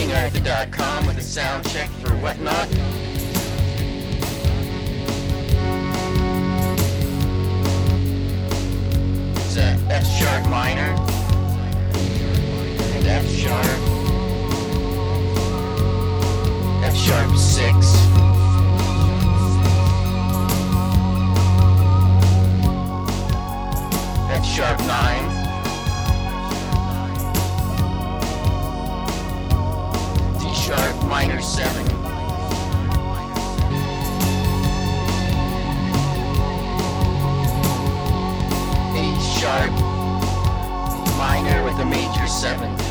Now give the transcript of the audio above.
SingArthur.com with a sound check for Whatnot. It's a F sharp minor and F sharp 6, F sharp 9, D sharp minor 7, A sharp minor with a major 7.